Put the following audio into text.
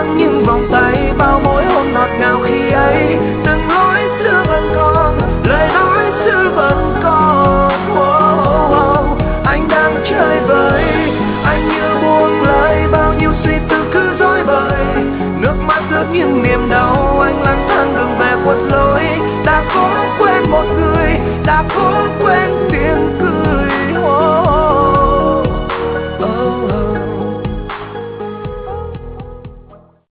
nắm những vòng tay, bao mối hôn ngọt ngào khi ấy. Từng lối xưa vẫn còn, lời nói xưa vẫn còn. Anh đang chơi vơi, anh như buông lời, bao nhiêu suy tư cứ rối bời. Nước mắt ướt những niềm đau, anh lặng